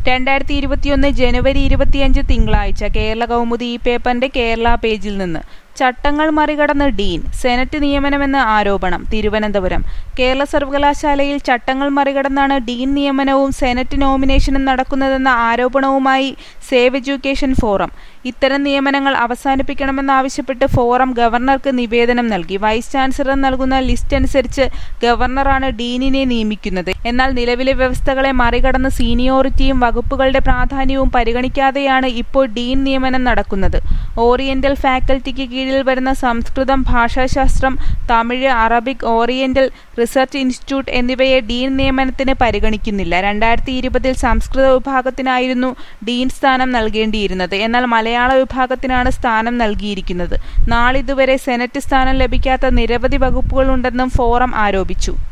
2021 ജനുവരി 25 തിങ്കളാഴ്ച കേരള കൗമുദി ഈ പേപ്പറിന്റെ കേരള പേജിൽ നിന്ന് ചട്ടങ്ങൾ മറികടന്ന് ഡീൻ സെനറ്റ് നിയമനമെന്ന് ആരോപണം. തിരുവനന്തപുരം കേരള സർവകലാശാലയിൽ ചട്ടങ്ങൾ മറികടന്നാണ് ഡീൻ നിയമനവും സെനറ്റ് നോമിനേഷനും നടക്കുന്നതെന്ന ആരോപണവുമായി സേവ് എഡ്യൂക്കേഷൻ ഫോറം. ഇത്തരം നിയമനങ്ങൾ അവസാനിപ്പിക്കണമെന്നാവശ്യപ്പെട്ട് ഫോറം ഗവർണർക്ക് നിവേദനം നൽകി. വൈസ് ചാൻസലർ നൽകുന്ന ലിസ്റ്റ് അനുസരിച്ച് ഗവർണറാണ് ഡീനിനെ നിയമിക്കുന്നത്. എന്നാൽ നിലവിലെ വ്യവസ്ഥകളെ മറികടന്ന് സീനിയോറിറ്റിയും വകുപ്പുകളുടെ പ്രാധാന്യവും പരിഗണിക്കാതെയാണ് ഇപ്പോൾ ഡീൻ നിയമനം നടക്കുന്നത്. ഓറിയന്റൽ ഫാക്കൽറ്റിക്ക് കീഴിൽ വരുന്ന സംസ്കൃതം, ഭാഷാശാസ്ത്രം, Tamil, Arabic, oriental research institute എന്നിവയെ ഡീൻ നിയമനത്തിന് പരിഗണിക്കുന്നില്ല. 2020 സംസ്കൃത വിഭാഗത്തിനായിരുന്നു ഡീൻ സ്ഥാനം നൽകേണ്ടിയിരുന്നത്. എന്നാൽ മലയാള വിഭാഗത്തിനാണ് സ്ഥാനം നൽകിയിരിക്കുന്നത്. നാളിതുവരെ സെനറ്റ് സ്ഥാനം ലഭിക്കാത്ത നിരവധി വകുപ്പുകളുണ്ടെന്നും ഫോറം ആരോപിച്ചു.